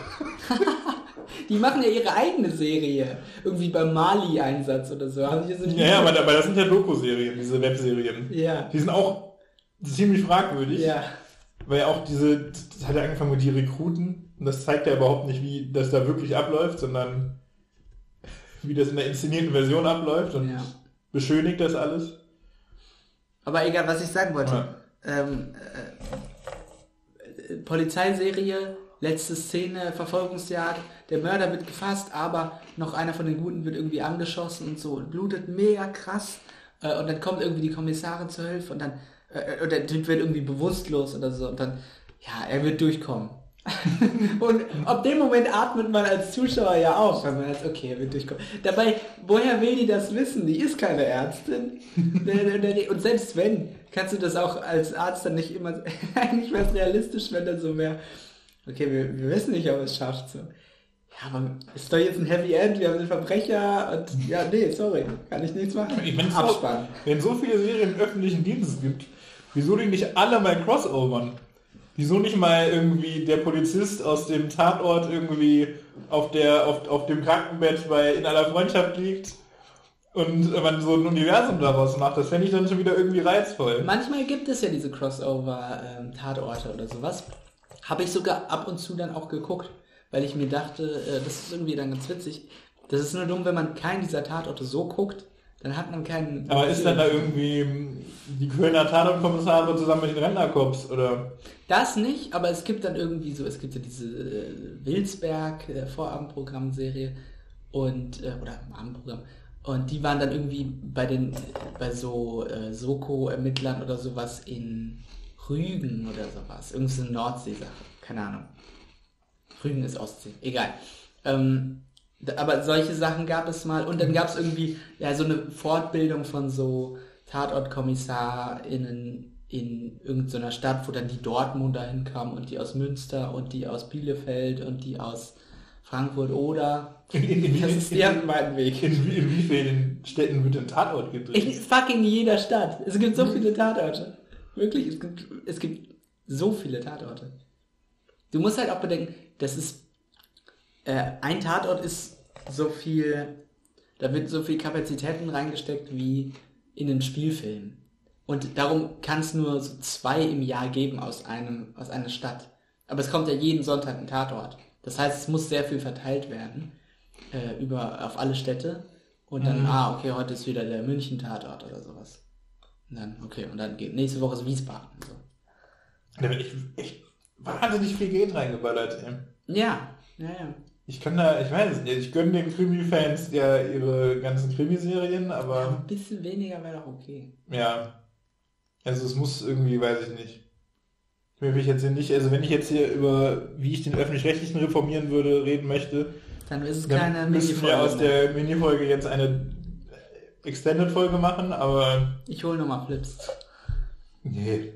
Die machen ja ihre eigene Serie. Irgendwie beim Mali-Einsatz oder so. Also Ja, aber das sind ja Doku-Serien, diese Webserien. Ja. Die sind auch ziemlich fragwürdig. Ja. Weil auch das hat ja angefangen mit die Rekruten und das zeigt ja überhaupt nicht, wie das da wirklich abläuft, sondern wie das in der inszenierten Version abläuft und beschönigt das alles. Aber egal, was ich sagen wollte. Ja. Polizeiserie, letzte Szene, Verfolgungsjagd, der Mörder wird gefasst, aber noch einer von den Guten wird irgendwie angeschossen und so und blutet mega krass. Und dann kommt irgendwie die Kommissarin zur Hilfe und dann, oder der Typ wird irgendwie bewusstlos oder so und dann, ja, er wird durchkommen. Und ab dem Moment atmet man als Zuschauer ja auch, wenn man jetzt, okay, er wird durchkommen. Dabei, woher will die das wissen? Die ist keine Ärztin. Und selbst wenn, kannst du das auch als Arzt dann nicht immer, eigentlich wäre es realistisch, wenn das so wäre, okay, wir wissen nicht, ob es schafft so. Ja, aber ist doch jetzt ein Happy End, wir haben den Verbrecher und ja, nee, sorry, kann ich nichts machen. Abspann. Wenn so viele Serien im öffentlichen Dienst gibt, wieso die nicht alle mal crossovern? Wieso nicht mal irgendwie der Polizist aus dem Tatort irgendwie auf dem Krankenbett In aller Freundschaft liegt und man so ein Universum daraus macht? Das fände ich dann schon wieder irgendwie reizvoll. Manchmal gibt es ja diese Crossover-Tatorte oder sowas. Habe ich sogar ab und zu dann auch geguckt, weil ich mir dachte, das ist irgendwie dann ganz witzig. Das ist nur dumm, wenn man keinen dieser Tatorte so guckt, dann hat man keinen... Aber ist dann da irgendwie die Kölner Tatortkommissare zusammen mit den Rentnerkorps, oder? Das nicht, aber es gibt dann irgendwie so, es gibt ja diese Wilsberg Vorabendprogramm-Serie und, oder Abendprogramm, und die waren dann irgendwie bei so Soko-Ermittlern oder sowas in Rügen oder sowas. Irgend so eine Nordsee-Sache, keine Ahnung. Rügen ist Ostsee, egal. Aber solche Sachen gab es mal und dann gab es irgendwie ja so eine Fortbildung von so TatortkommissarInnen in irgendeiner Stadt, wo dann die Dortmunder hinkamen und die aus Münster und die aus Bielefeld und die aus Frankfurt oder das ist deren mein Weg. In wie vielen Städten wird ein Tatort gedreht? In fucking jeder Stadt. Es gibt so viele Tatorte. Wirklich, es gibt so viele Tatorte. Du musst halt auch bedenken, das ist ein Tatort ist so viel, da wird so viel Kapazitäten reingesteckt wie in einen Spielfilm. Und darum kann es nur so 2 im Jahr geben aus einer Stadt. Aber es kommt ja jeden Sonntag ein Tatort. Das heißt, es muss sehr viel verteilt werden auf alle Städte. Und dann, okay, heute ist wieder der München-Tatort oder sowas. Und dann, okay, und dann geht nächste Woche ist Wiesbaden. So. Da wird echt wahnsinnig viel Geld reingeballert, ey. Ja. Ich weiß es nicht, ich gönne den Krimi-Fans ja ihre ganzen Krimiserien, aber... Ja, ein bisschen weniger wäre doch okay. Ja. Also es muss irgendwie, weiß ich nicht. Will ich jetzt hier nicht, also wenn ich jetzt hier über, wie ich den Öffentlich-Rechtlichen reformieren würde, reden möchte, dann ist es keine Minifolge. Müssen wir aus der Minifolge jetzt eine Extended-Folge machen, aber... Ich hole nochmal Flips. Nee.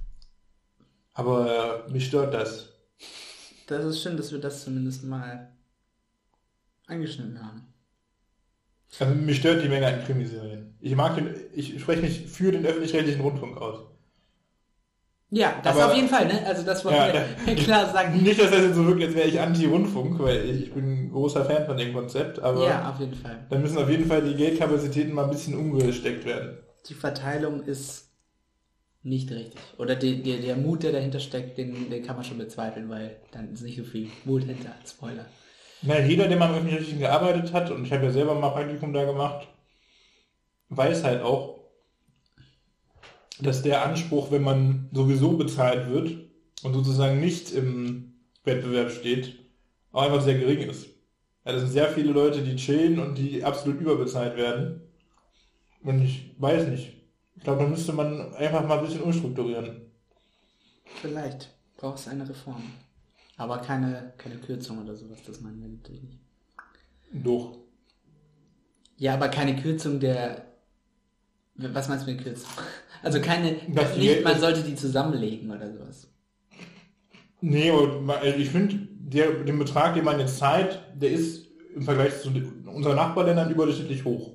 Aber mich stört das. Das ist schön, dass wir das zumindest mal angeschnitten haben. Also mich stört die Menge an Krimiserien. Ich spreche mich für den öffentlich-rechtlichen Rundfunk aus. Ja, das aber, auf jeden Fall, ne? Also das wollen wir klar sagen. Nicht, dass das jetzt so wirkt, als wäre ich Anti-Rundfunk, weil ich bin ein großer Fan von dem Konzept, aber ja, auf jeden Fall. Dann müssen auf jeden Fall die Geldkapazitäten mal ein bisschen umgesteckt werden. Die Verteilung ist nicht richtig. Oder der Mut, der dahinter steckt, den kann man schon bezweifeln, weil dann ist nicht so viel Mut hinter. Spoiler. Na, jeder, der mal im Öffentlich-Rechtlichen gearbeitet hat, und ich habe ja selber mal Praktikum da gemacht, weiß halt auch, dass der Anspruch, wenn man sowieso bezahlt wird und sozusagen nicht im Wettbewerb steht, auch einfach sehr gering ist. Ja, das sind sehr viele Leute, die chillen und die absolut überbezahlt werden. Und ich weiß nicht. Ich glaube, da müsste man einfach mal ein bisschen umstrukturieren. Vielleicht braucht es eine Reform. Aber keine Kürzung oder sowas, das meinen wir natürlich nicht. Doch. Ja, aber keine Kürzung der... Was meinst du mit Kürzung? Also man sollte die zusammenlegen oder sowas. Nee, ich finde, den Betrag, den man jetzt zahlt, der ist im Vergleich zu unseren Nachbarländern überdurchschnittlich hoch.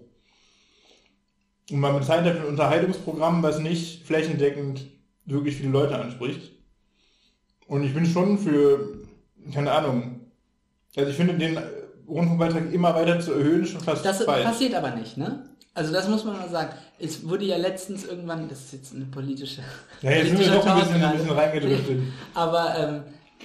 Und man bezahlt halt ein Unterhaltungsprogramm, was nicht flächendeckend wirklich viele Leute anspricht. Und ich bin schon für, keine Ahnung, also ich finde den Rundfunkbeitrag immer weiter zu erhöhen schon fast das falsch. Das passiert aber nicht, ne? Also das muss man mal sagen. Es wurde ja letztens irgendwann, das ist jetzt eine politische... Ja, jetzt sind wir doch ein bisschen reingedriftet. Aber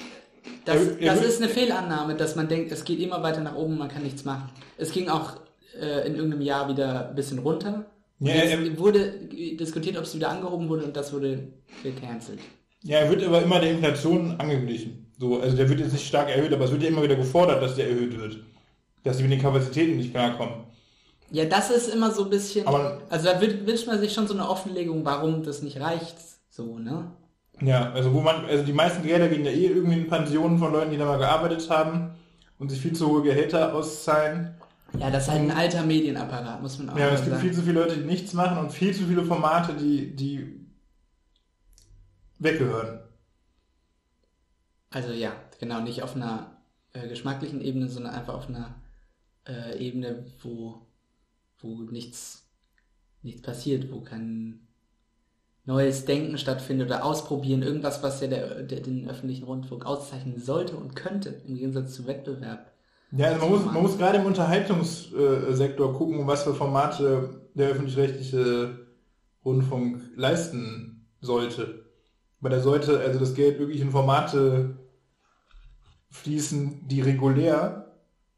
das ist eine Fehlannahme, dass man denkt, es geht immer weiter nach oben, man kann nichts machen. Es ging auch in irgendeinem Jahr wieder ein bisschen runter. Ja, jetzt wurde diskutiert, ob es wieder angehoben wurde und das wurde gecancelt. Ja, er wird aber immer der Inflation angeglichen. So, also der wird jetzt nicht stark erhöht, aber es wird ja immer wieder gefordert, dass der erhöht wird. Dass sie mit den Kapazitäten nicht klarkommen. Ja, das ist immer so ein bisschen... Aber- also da wünscht man sich schon so eine Offenlegung, warum das nicht reicht. So, ne? Ja, also also die meisten Gelder gehen ja irgendwie in Pensionen von Leuten, die da mal gearbeitet haben und sich viel zu hohe Gehälter auszahlen. Ja, das ist halt ein alter Medienapparat, muss man auch Ja, mal es gibt sagen. viel zu viele Leute, die nichts machen und viel zu viele Formate, die weggehören. Also ja, genau, nicht auf einer geschmacklichen Ebene, sondern einfach auf einer Ebene, wo nichts passiert, wo kein neues Denken stattfindet oder ausprobieren, irgendwas, was ja den öffentlichen Rundfunk auszeichnen sollte und könnte, im Gegensatz zu Wettbewerb. Ja, also man muss gerade im Unterhaltungssektor gucken, was für Formate der öffentlich-rechtliche Rundfunk leisten sollte. Weil da sollte also das Geld wirklich in Formate fließen, die regulär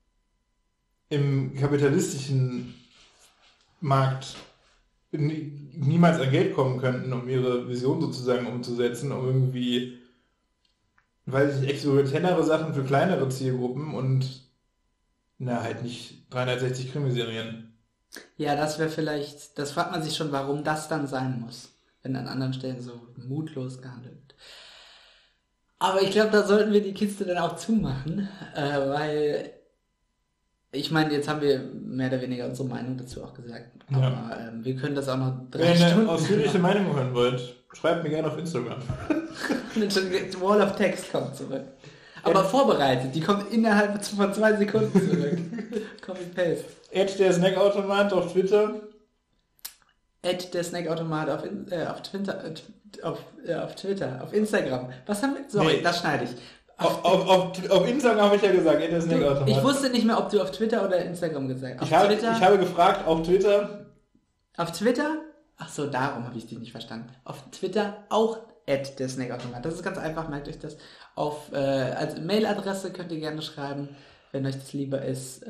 im kapitalistischen Markt niemals an Geld kommen könnten, um ihre Vision sozusagen umzusetzen, um irgendwie, weiß ich nicht, experimentellere Sachen für kleinere Zielgruppen und halt nicht 360 Krimiserien. Ja, das wäre vielleicht, das fragt man sich schon, warum das dann sein muss, wenn an anderen Stellen so mutlos gehandelt wird. Aber ich glaube, da sollten wir die Kiste dann auch zumachen, weil ich meine, jetzt haben wir mehr oder weniger unsere Meinung dazu auch gesagt, aber wir können das auch noch 3 Wenn ihr Stunden... eine ausführliche Meinung hören wollt, schreibt mir gerne auf Instagram. Die Wall of Text kommt zurück. Aber vorbereitet, die kommt innerhalb von 2 Sekunden zurück. Copy-Paste. Der Snackautomat auf Twitter. Der Snackautomat auf Twitter, auf Instagram. Was haben wir? Sorry, Nee. das schneide ich. Auf Instagram habe ich ja gesagt, der Snackautomat. Ich wusste nicht mehr, ob du auf Twitter oder Instagram gesagt hast. Ich habe gefragt, auf Twitter. Auf Twitter? Ach so, darum habe ich dich nicht verstanden. Auf Twitter auch der Snackautomat. Das ist ganz einfach, merkt euch das. Als Mailadresse könnt ihr gerne schreiben, wenn euch das lieber ist,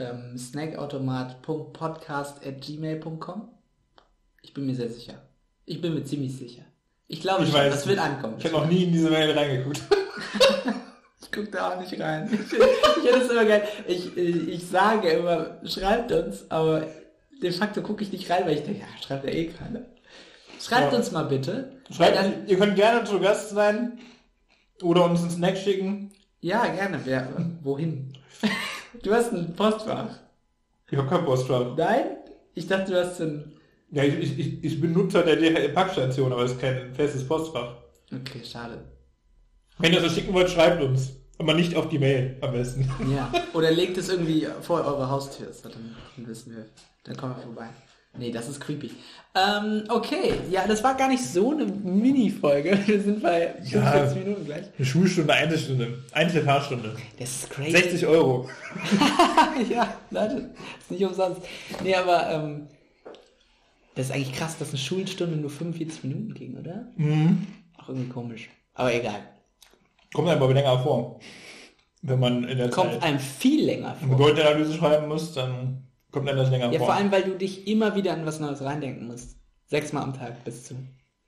snackautomat.podcast@gmail.com. Ich bin mir sehr sicher. Ich bin mir ziemlich sicher. Ich glaube Ich schon, weiß das wird ankommen. Ich habe noch nie in diese Mail reingeguckt. Ich gucke da auch nicht rein. Ich finde es immer geil. Ich sage immer, schreibt uns, aber de facto gucke ich nicht rein, weil ich denke, ja, schreibt ja eh keiner. Schreibt uns mal bitte. Ihr könnt gerne zu Gast sein oder uns einen Snack schicken. Ja, gerne. Wohin? Du hast ein Postfach. Ich habe kein Postfach. Nein? Ich dachte, du hast ein... Ja, ich bin Nutzer der DHL-Packstation, aber es ist kein festes Postfach. Okay, schade. Wenn ihr das schicken wollt, schreibt uns. Aber nicht auf die Mail am besten. Ja. Oder legt es irgendwie vor eure Haustür. So, dann wissen wir. Dann kommen wir vorbei. Nee, das ist creepy. Okay. Ja, das war gar nicht so eine Mini-Folge. Wir sind bei 45 Minuten gleich. Eine Schulstunde, eine Fahrstunde. Das ist crazy. 60 Euro. Ja, Leute, ist nicht umsonst. Nee, aber das ist eigentlich krass, dass eine Schulstunde nur 45 Minuten ging, oder? Mhm. Auch irgendwie komisch. Aber egal. Kommt einem aber länger vor. Wenn man in der Kommt Zeit einem viel länger eine vor. Gebäudeanalyse schreiben muss, dann kommt einem das länger Ja, vor. vor allem, weil du dich immer wieder an was Neues reindenken musst. 6-mal am Tag bis zu.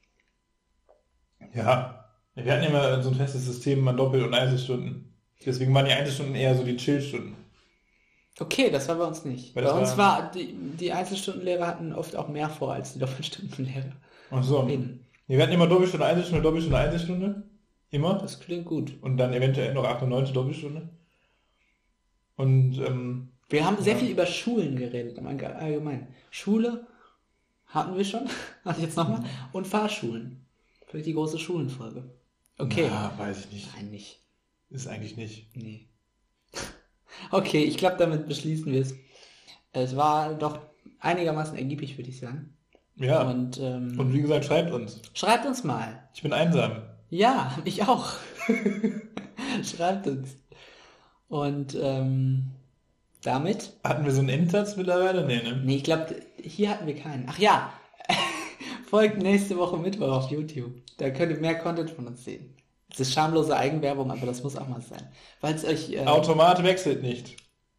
Ja. Wir hatten immer so ein festes System, man Doppel- und Einzelstunden. Deswegen waren die Einzelstunden eher so die Chillstunden. Okay, das war bei uns nicht. Weil Bei das uns war, die Einzelstundenlehrer hatten oft auch mehr vor als die Doppelstundenlehrer. Ach so. Eben. Wir hatten immer Doppelstunde, Einzelstunde. Immer. Das klingt gut. Und dann eventuell noch 8. und 9. Doppelstunde. Und Wir haben sehr viel über Schulen geredet, im Allgemeinen. Schule hatten wir schon, also jetzt nochmal, und Fahrschulen. Vielleicht die große Schulenfolge. Okay. Ja, weiß ich nicht. Nein, nicht. Ist eigentlich nicht. Nee. Okay, ich glaube, damit beschließen wir es. Es war doch einigermaßen ergiebig, würde ich sagen. Ja. Und Und wie gesagt, schreibt uns. schreibt uns mal. Ich bin einsam. Ja, ich auch. Schreibt uns. Und damit? Hatten wir so einen Endsatz mittlerweile? Nee, ne? Nee, ich glaube, hier hatten wir keinen. Ach ja, folgt nächste Woche Mittwoch auf YouTube. Da könnt ihr mehr Content von uns sehen. Es ist schamlose Eigenwerbung, aber das muss auch mal sein. Weil es euch... Automat wechselt nicht.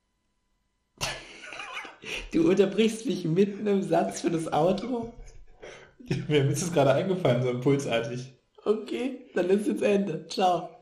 Du unterbrichst mich mitten im Satz für das Outro? Mir ist es gerade eingefallen, so impulsartig. Okay, dann ist jetzt Ende. Ciao.